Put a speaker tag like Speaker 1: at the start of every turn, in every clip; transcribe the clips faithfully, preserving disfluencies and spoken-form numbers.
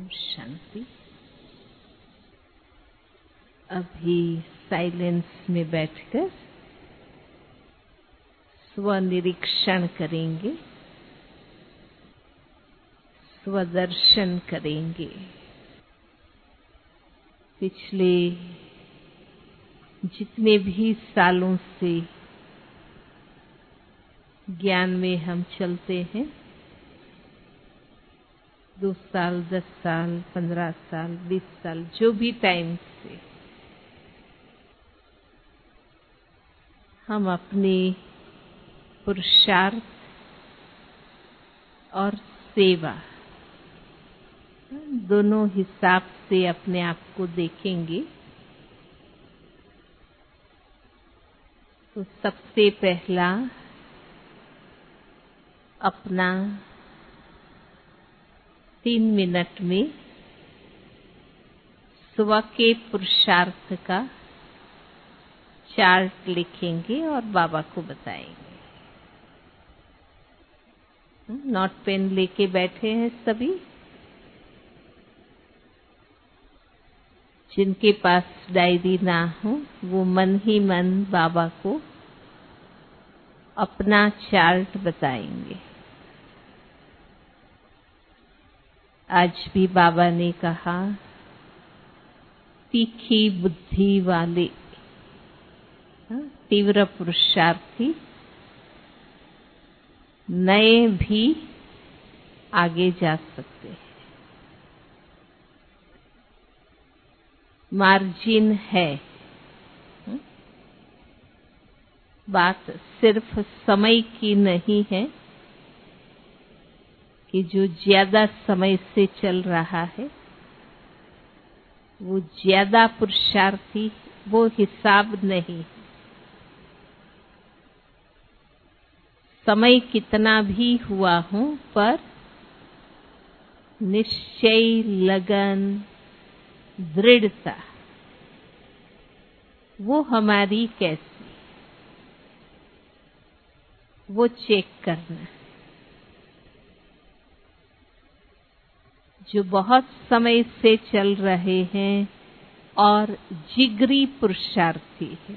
Speaker 1: शांति। अभी साइलेंस में बैठकर स्वनिरीक्षण करेंगे, स्वदर्शन करेंगे। पिछले जितने भी सालों से ज्ञान में हम चलते हैं, दो साल, दस साल, पंद्रह साल, बीस साल, जो भी टाइम से हम अपने पुरुषार्थ और सेवा दोनों हिसाब से अपने आप को देखेंगे। तो सबसे पहला अपना तीन मिनट में स्व के पुरुषार्थ का चार्ट लिखेंगे और बाबा को बताएंगे। नोट पेन लेके बैठे हैं सभी? जिनके पास डायरी ना हो वो मन ही मन बाबा को अपना चार्ट बताएंगे। आज भी बाबा ने कहा, तीखी बुद्धि वाले तीव्र पुरुषार्थी नए भी आगे जा सकते हैं। मार्जिन है। बात सिर्फ समय की नहीं है कि जो ज्यादा समय से चल रहा है वो ज्यादा पुरुषार्थी, वो हिसाब नहीं। समय कितना भी हुआ हो पर निश्चय, लगन, दृढ़ता वो हमारी कैसी, वो चेक करना। जो बहुत समय से चल रहे हैं और जिगरी पुरुषार्थी है,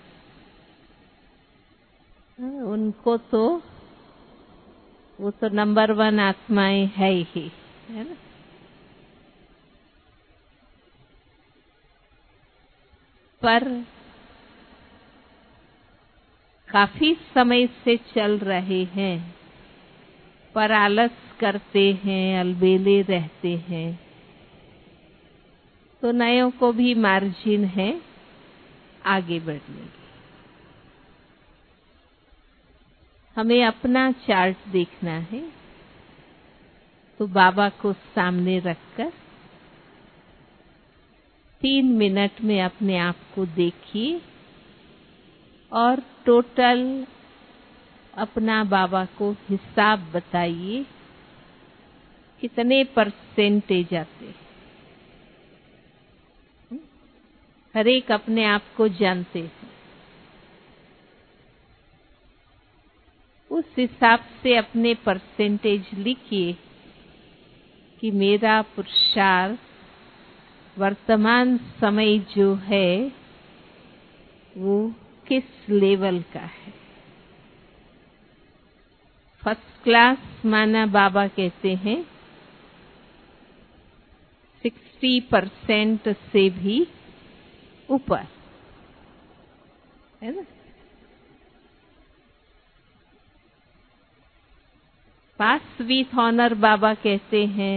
Speaker 1: उनको तो वो तो नंबर वन आत्माएं है ही, है ना। पर काफी समय से चल रहे हैं पर आलस करते हैं, अलबेले रहते हैं, तो नयों को भी मार्जिन है आगे बढ़ने की। हमें अपना चार्ट देखना है। तो बाबा को सामने रखकर तीन मिनट में अपने आप को देखिए और टोटल अपना बाबा को हिसाब बताइए, कितने परसेंटेज आते हैं। हर एक अपने आप को जानते हैं। उस हिसाब से अपने परसेंटेज लिखिए कि मेरा पुरुषार्थ वर्तमान समय जो है वो किस लेवल का है। फर्स्ट क्लास माना बाबा कहते हैं सिक्सटी परसेंट से भी ऊपर, है ना। पास विथ ऑनर बाबा कहते हैं,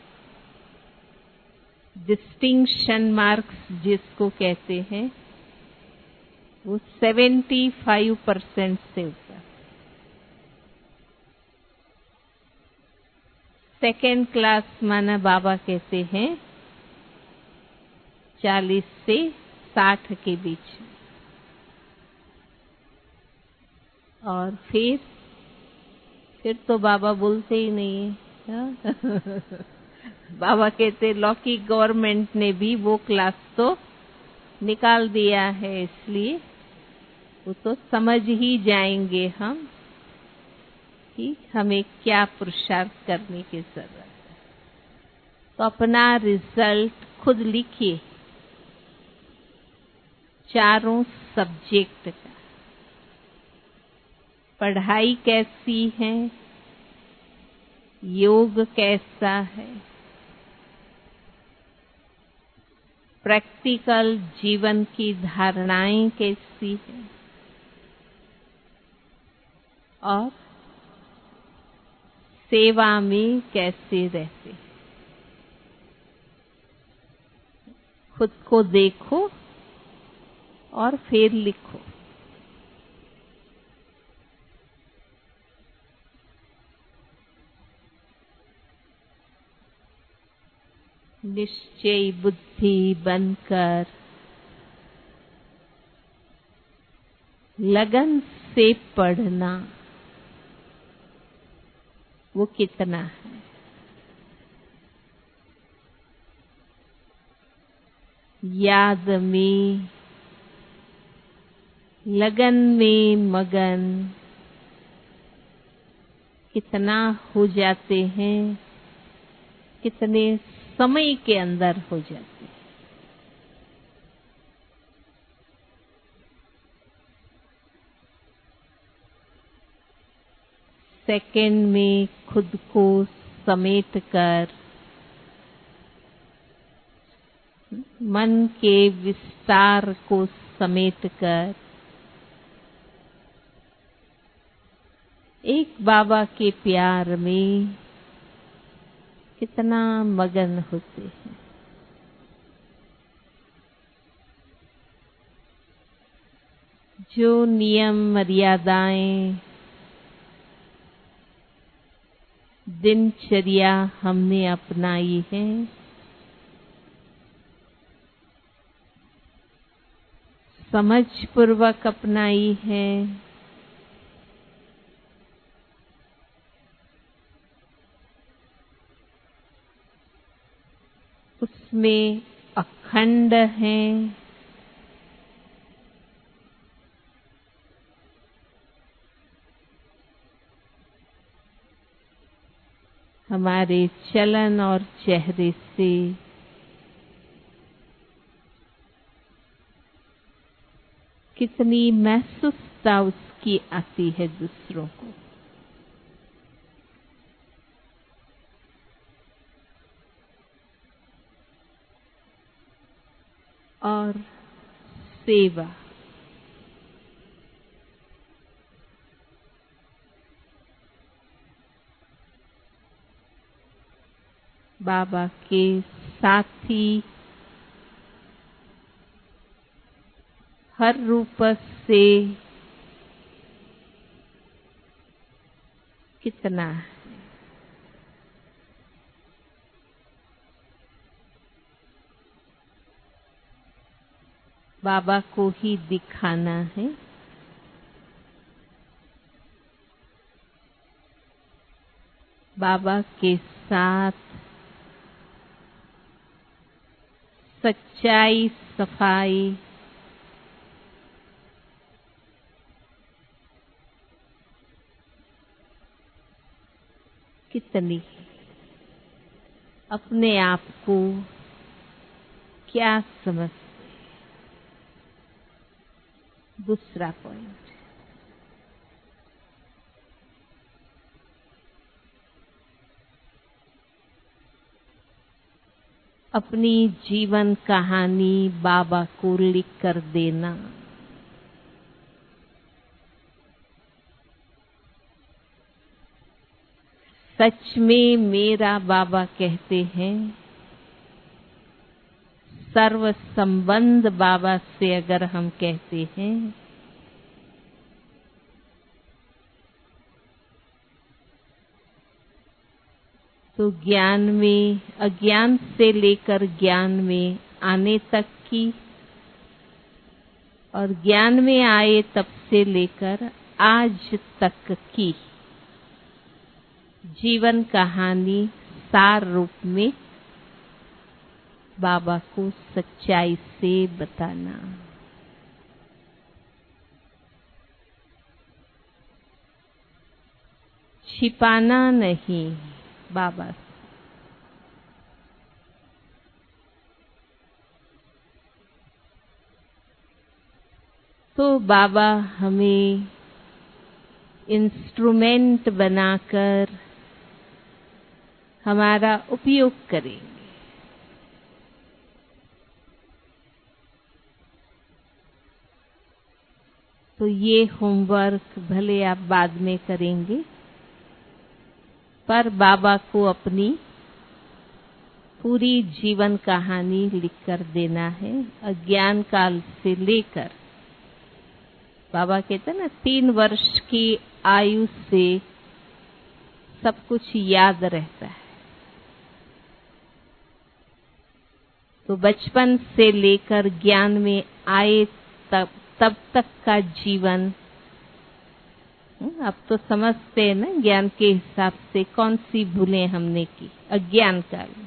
Speaker 1: डिस्टिंक्शन मार्क्स जिसको कहते हैं, वो सेवेंटी फाइव परसेंट से ऊपर। सेकेंड क्लास माना बाबा कहते हैं चालीस से साठ के बीच। और फिर फिर तो बाबा बोलते ही नहीं है। बाबा कहते लौकिक गवर्नमेंट ने भी वो क्लास तो निकाल दिया है, इसलिए वो तो समझ ही जाएंगे हम कि हमें क्या पुरुषार्थ करने की जरूरत है। तो अपना रिजल्ट खुद लिखिए, चारों सब्जेक्ट का। पढ़ाई कैसी है, योग कैसा है, प्रैक्टिकल जीवन की धारणाएं कैसी है, और सेवा में कैसे रहते। खुद को देखो और फिर लिखो। निश्चय बुद्धि बनकर लगन से पढ़ना, वो कितना है। याद में, लगन में मगन कितना हो जाते हैं, कितने समय के अंदर हो जाते हैं। सेकंड में खुद को समेट कर मन के विस्तार को समेट कर एक बाबा के प्यार में कितना मगन होते हैं। जो नियम मर्यादाएं दिनचर्या हमने अपनाई है, समझ पूर्वक अपनाई है, उसमें अखंड हैं, हमारे चलन और चेहरे से कितनी महसूसता उसकी आती है दूसरों को। और सेवा, बाबा के साथी हर रूप से कितना है। बाबा को ही दिखाना है, बाबा के साथ सच्चाई सफाई कितनी, अपने आप को क्या समझते। दूसरा पॉइंट, अपनी जीवन कहानी बाबा को लिख कर देना। सच में मेरा बाबा कहते हैं, सर्व संबंध बाबा से अगर हम कहते हैं तो ज्ञान में, अज्ञान से लेकर ज्ञान में आने तक की, और ज्ञान में आए तब से लेकर आज तक की जीवन कहानी सार रूप में बाबा को सच्चाई से बताना। छिपाना नहीं बाबा से। तो बाबा हमें इंस्ट्रूमेंट बनाकर हमारा उपयोग करेंगे। तो ये होमवर्क भले आप बाद में करेंगे, पर बाबा को अपनी पूरी जीवन कहानी लिखकर देना है। अज्ञान काल से लेकर, बाबा कहते हैं ना, तीन वर्ष की आयु से सब कुछ याद रहता है। तो बचपन से लेकर ज्ञान में आए तब तब तक का जीवन, अब तो समझते हैं ना ज्ञान के हिसाब से कौन सी भूलें हमने की अज्ञान काल में,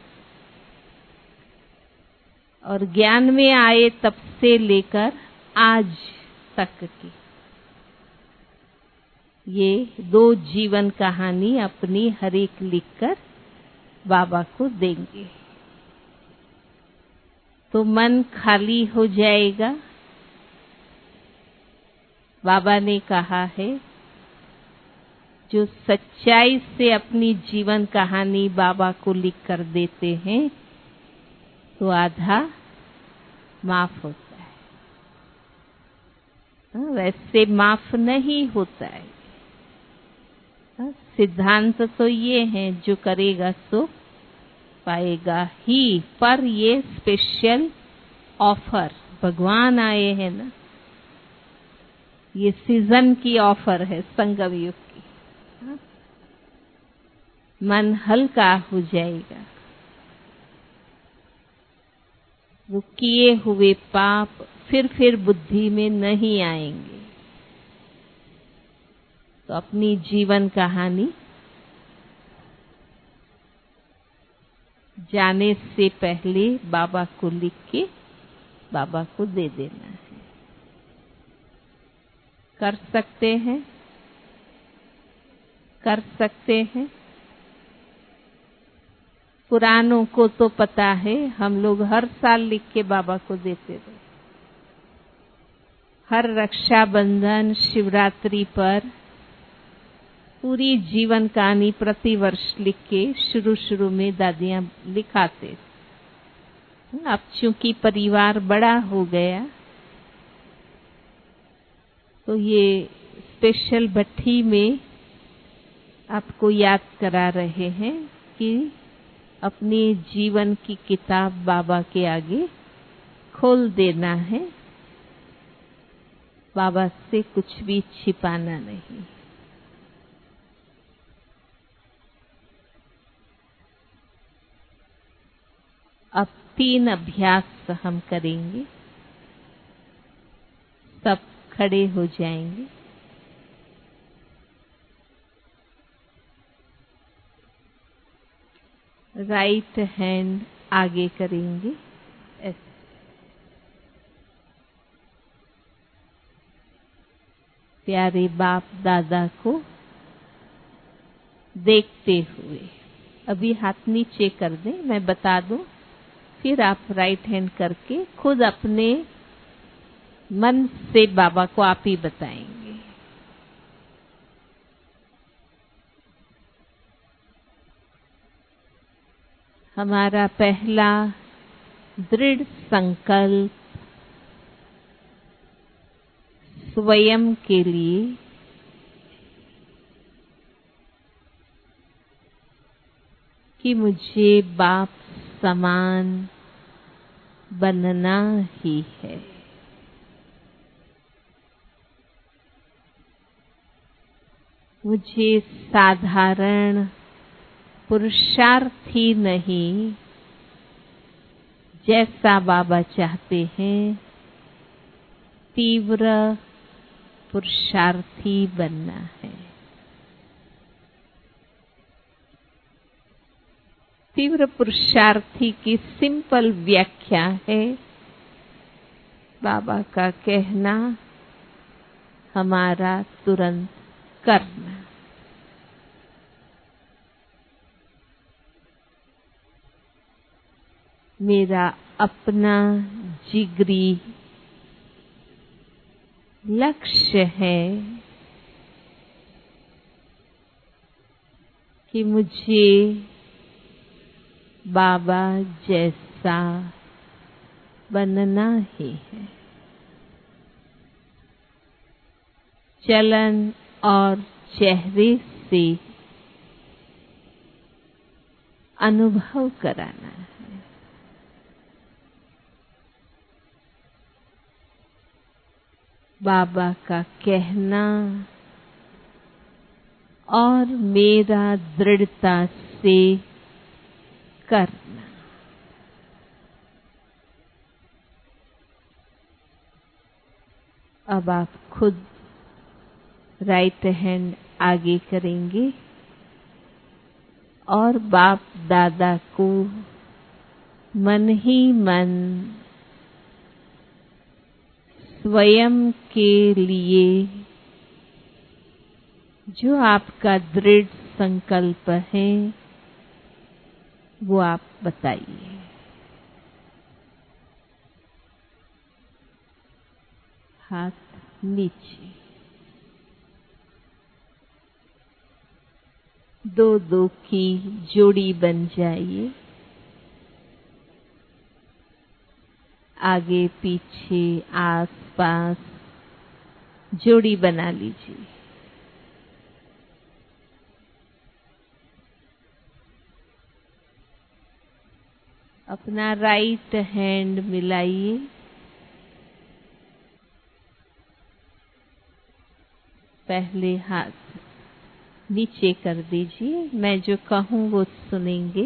Speaker 1: और ज्ञान में आए तब से लेकर आज तक की ये दो जीवन कहानी अपनी हर एक लिखकर बाबा को देंगे। तो मन खाली हो जाएगा। बाबा ने कहा है, जो सच्चाई से अपनी जीवन कहानी बाबा को लिख कर देते हैं तो आधा माफ होता है। हाँ, वैसे माफ नहीं होता है। हाँ, सिद्धांत तो ये है, जो करेगा सो पाएगा ही। पर ये स्पेशल ऑफर भगवान आए हैं ना, ये सीजन की ऑफर है संगम युग की। हाँ? मन हल्का हो जाएगा। वो किए हुए पाप फिर फिर बुद्धि में नहीं आएंगे। तो अपनी जीवन कहानी जाने से पहले बाबा को लिख के बाबा को दे देना है। कर सकते हैं, कर सकते हैं। पुरानों को तो पता है, हम लोग हर साल लिख के बाबा को देते थे। हर रक्षाबंधन, शिवरात्रि पर पूरी जीवन कहानी प्रति वर्ष लिख के शुरू शुरू में दादियां लिखाते। अब चूंकि परिवार बड़ा हो गया, तो ये स्पेशल भट्ठी में आपको याद करा रहे हैं कि अपने जीवन की किताब बाबा के आगे खोल देना है। बाबा से कुछ भी छिपाना नहीं। अब तीन अभ्यास हम करेंगे। सब खड़े हो जाएंगे। राइट हैंड आगे करेंगे ऐसे। प्यारे बाप दादा को देखते हुए अभी हाथ नीचे कर दें, मैं बता दूं, फिर आप राइट हैंड करके खुद अपने मन से बाबा को आप ही बताएंगे। हमारा पहला दृढ़ संकल्प स्वयं के लिए कि मुझे बाप समान बनना ही है। मुझे साधारण पुरुषार्थी नहीं, जैसा बाबा चाहते हैं तीव्र पुरुषार्थी बनना है। तीव्र पुरुषार्थी की सिंपल व्याख्या है बाबा का कहना, हमारा तुरंत करना। मेरा अपना जिगरी लक्ष्य है कि मुझे बाबा जैसा बनना ही है। चलन और चेहरे से अनुभव कराना है। बाबा का कहना और मेरा दृढ़ता से करना। अब आप खुद राइट हैंड आगे करेंगे और बाप दादा को मन ही मन स्वयं के लिए जो आपका दृढ़ संकल्प है वो आप बताइए। हाथ नीचे, दो दो की जोड़ी बन जाइए। आगे पीछे आस पास जोड़ी बना लीजिए। अपना राइट हैंड मिलाइए। पहले हाथ नीचे कर दीजिए। मैं जो कहूँ वो सुनेंगे।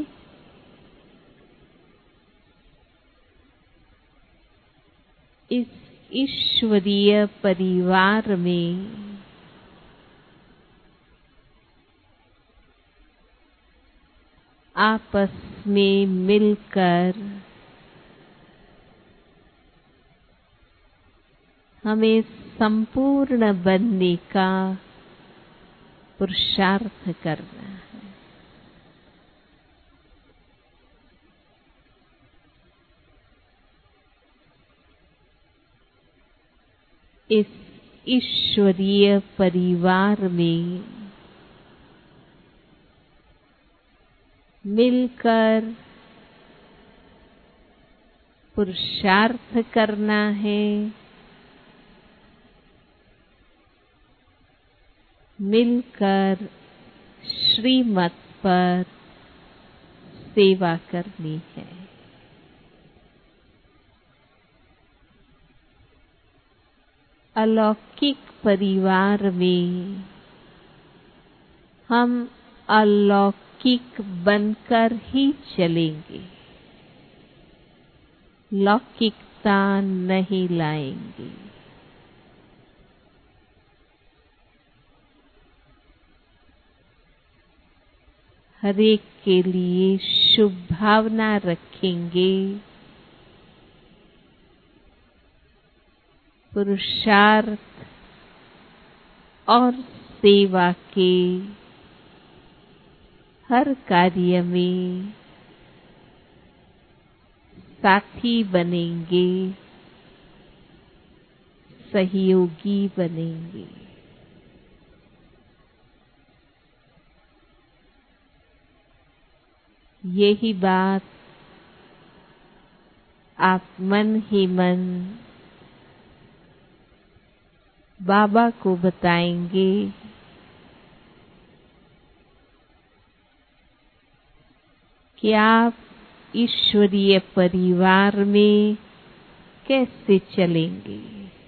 Speaker 1: इस ईश्वरीय परिवार में आपस में मिलकर हमें संपूर्ण बनने का पुरुषार्थ करना है। इस ईश्वरीय परिवार में मिलकर पुरुषार्थ करना है। मिलकर श्रीमत पर सेवा करनी है। अलौकिक परिवार में हम अलौकिक बनकर ही चलेंगे, लौकिकता नहीं लाएंगे। हर एक के लिए शुभ भावना रखेंगे। पुरुषार्थ और सेवा के हर कार्य में साथी बनेंगे, सहयोगी बनेंगे। यही बात आप मन ही मन बाबा को बताएंगे कि आप ईश्वरीय परिवार में कैसे चलेंगे।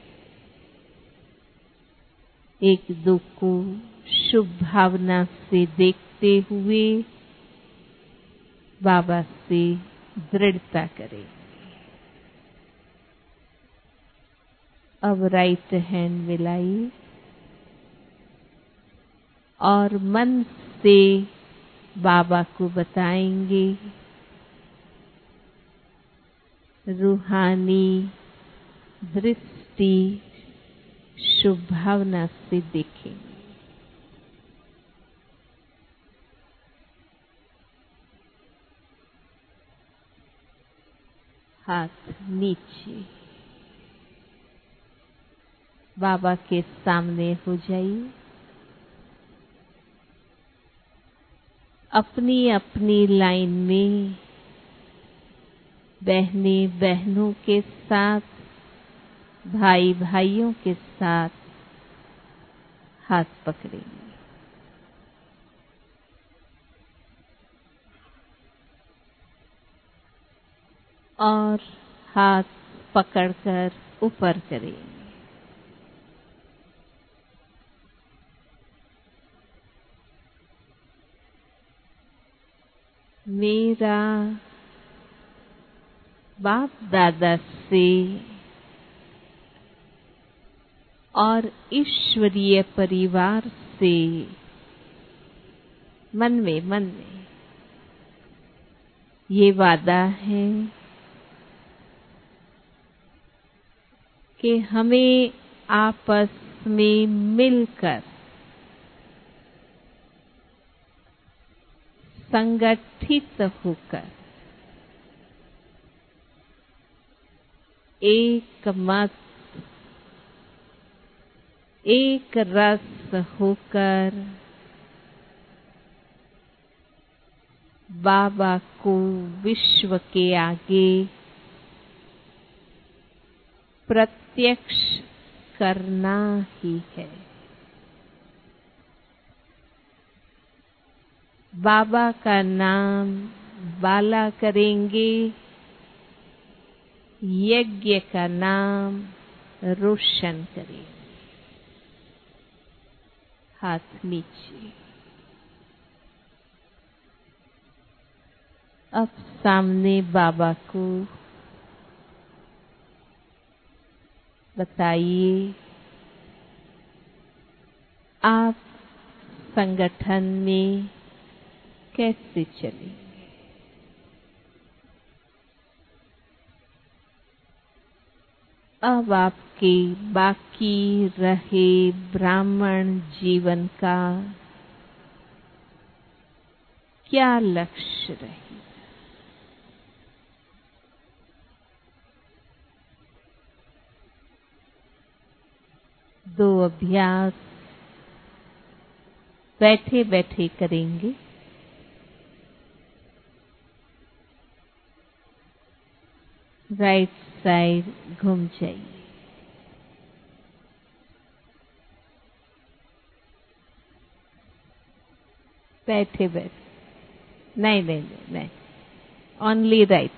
Speaker 1: एक दो को शुभ भावना से देखते हुए बाबा से दृढ़ता करें। अब राइट हैंड मिलाइए और मन से बाबा को बताएंगे, रूहानी दृष्टि शुभ भावना से देखेंगे। हाथ नीचे, बाबा के सामने हो जाइए। अपनी अपनी लाइन में बहने बहनों के साथ, भाई भाइयों के साथ हाथ पकड़ेंगे और हाथ पकड़कर ऊपर करेंगे। मेरा बाप दादा से और ईश्वरीय परिवार से मन में मन में ये वादा है कि हमें आपस में मिलकर संगठित होकर एक मत, एक रस होकर बाबा को विश्व के आगे प्रत्यक्ष करना ही है। बाबा का नाम बाला करेंगे, यज्ञ का नाम रोशन करेंगे। हाथ नीचे। अब सामने बाबा को बताइए, आप संगठन में कैसे चलेंगे। अब आपके बाकी रहे ब्राह्मण जीवन का क्या लक्ष्य रहेगा। दो अभ्यास बैठे बैठे करेंगे। राइट साइड घूम जाइए। बैठे बैठे नहीं नहीं नहीं नहीं ओनली राइट।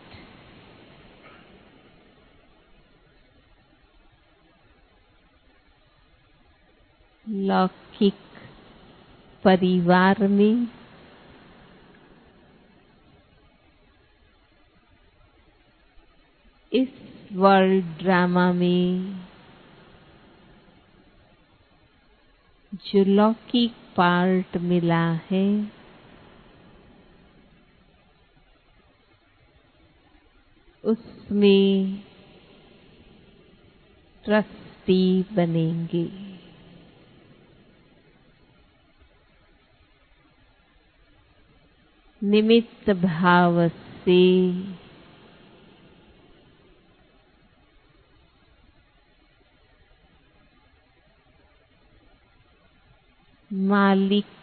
Speaker 1: लौकिक परिवार में इस वर्ल्ड ड्रामा में जो लौकिक पार्ट मिला है, उसमें ट्रस्टी बनेंगे। निमित्त भाव से मालिक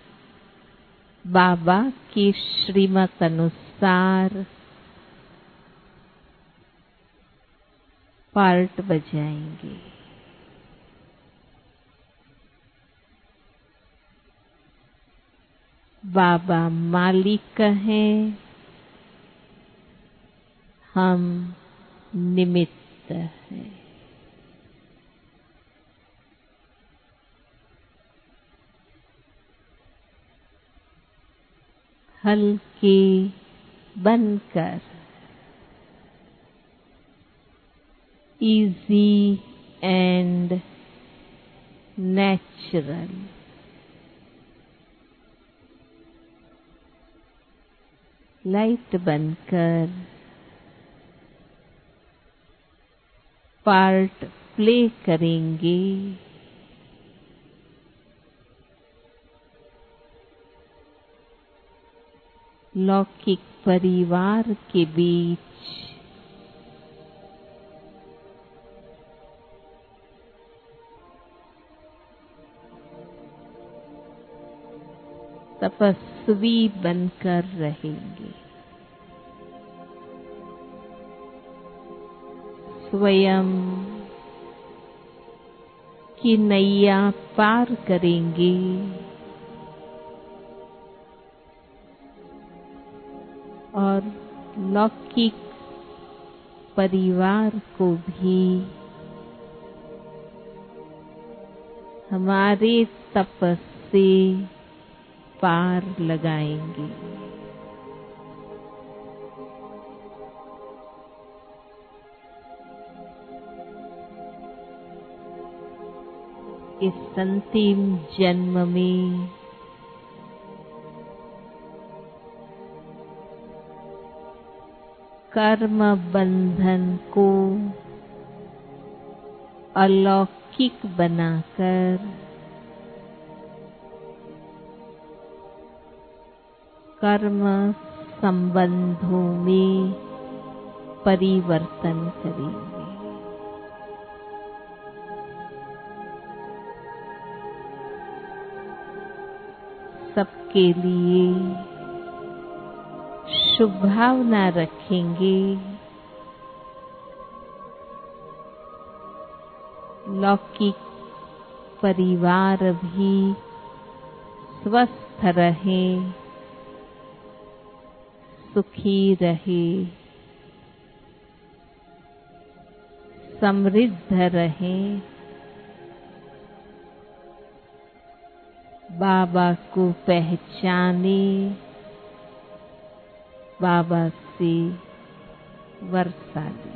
Speaker 1: बाबा की श्रीमत अनुसार पार्ट बजाएंगे। बाबा मालिक हैं, हम निमित्त हैं। हल्के बनकर easy and natural लाइट बनकर पार्ट प्ले करेंगे। लौकिक परिवार के बीच तपस्वी बनकर रहेंगे। स्वयं की नैया पार करेंगे। और लौकिक परिवार को भी हमारे तपस से पार लगाएंगे। इस अंतिम जन्म में कर्म बंधन को अलौकिक बनाकर कर्म संबंधों में परिवर्तन करेंगे। सबके लिए शुभ भावना रखेंगे। लौकिक परिवार भी स्वस्थ रहे, सुखी रहे, समृद्ध रहे। बाबा को पहचाने, बाबा से वर्षा ले।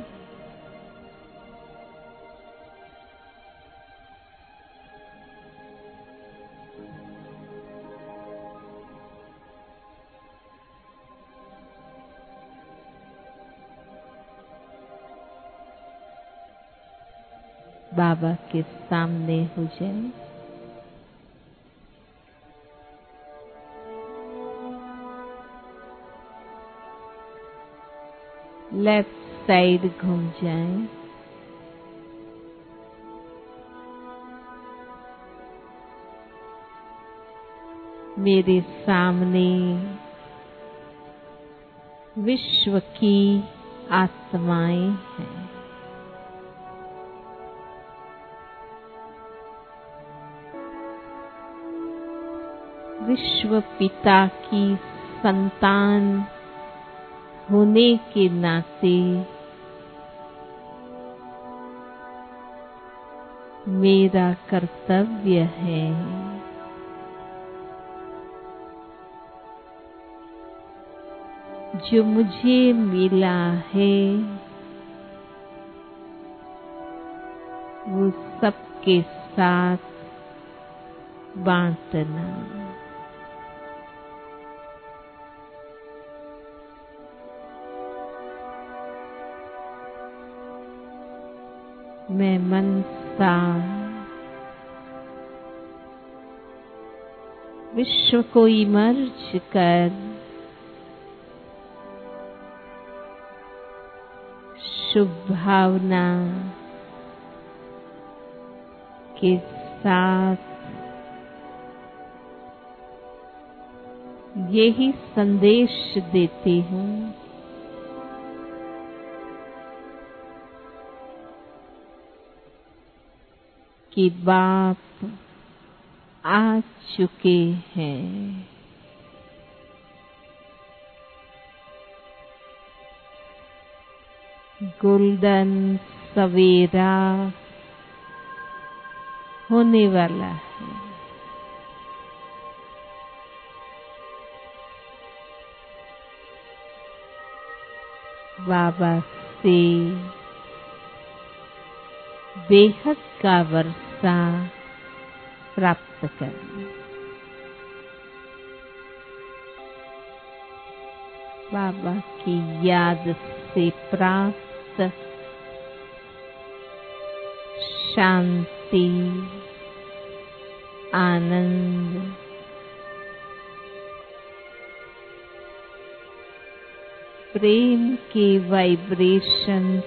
Speaker 1: बाबा के सामने हो जाए। लेफ्ट साइड घूम जाएं। मेरे सामने विश्व की आत्माएं हैं। विश्व पिता की संतान होने के नाते मेरा कर्तव्य है जो मुझे मिला है वो सबके साथ बांटना। मैं मनसा विश्व को इमर्ज कर शुभ भावना के साथ यही संदेश देती हूँ कि बाप आ चुके हैं। गोल्डन सवेरा होने वाला है। बाबा से बेहद का वर्षा प्राप्त करना। बाबा की याद से प्राप्त शांति, आनंद, प्रेम के वाइब्रेशन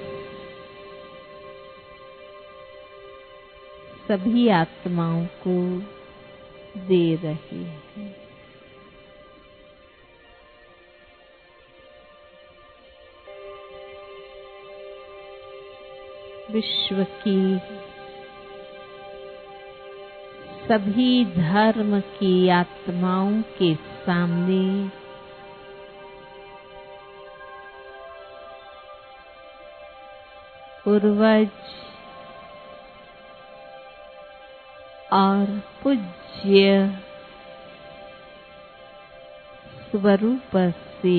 Speaker 1: सभी आत्माओं को दे रहे हैं। विश्व की सभी धर्म की आत्माओं के सामने पूर्वज और पूज्य स्वरूप से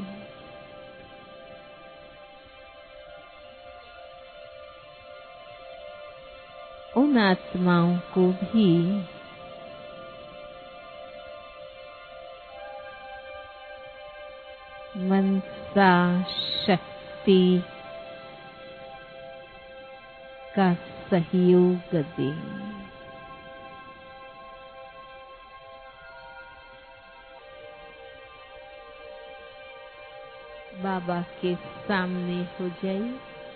Speaker 1: उन आत्माओं को भी मनसा शक्ति का सहयोग दे। बाबा के सामने हो जाइए।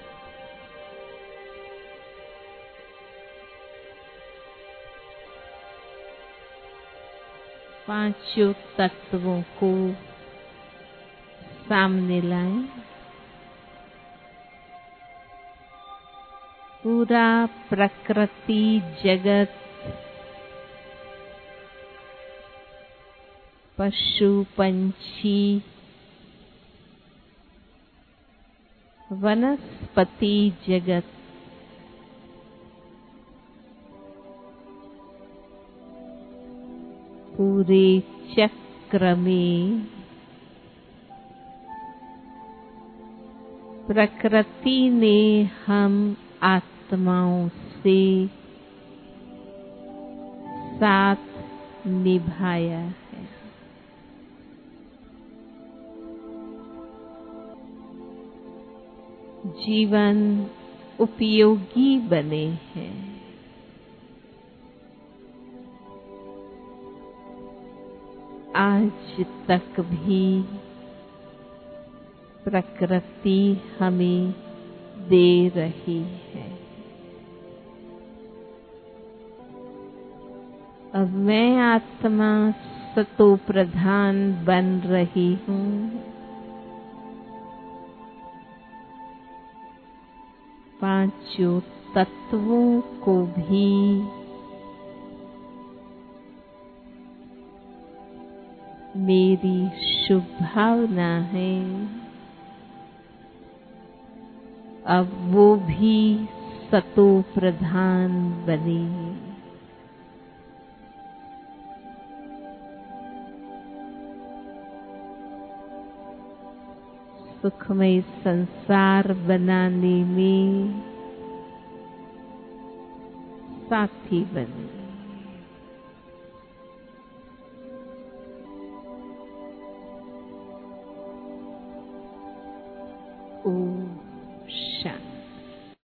Speaker 1: पांचों तत्वों को सामने लाएं। पूरा प्रकृति जगत, पशु पंछी, वनस्पति जगत, पूरे चक्र में प्रकृति ने हम आत्माओं से साथ निभाया है। जीवन उपयोगी बने हैं। आज तक भी प्रकृति हमें दे रही है। अब मैं आत्मा सतो प्रधान बन रही हूँ। पांचों तत्वों को भी मेरी शुभ भावना है। अब वो भी सतो प्रधान बने। सुखमय संसार बनाने में साथी बने। ओम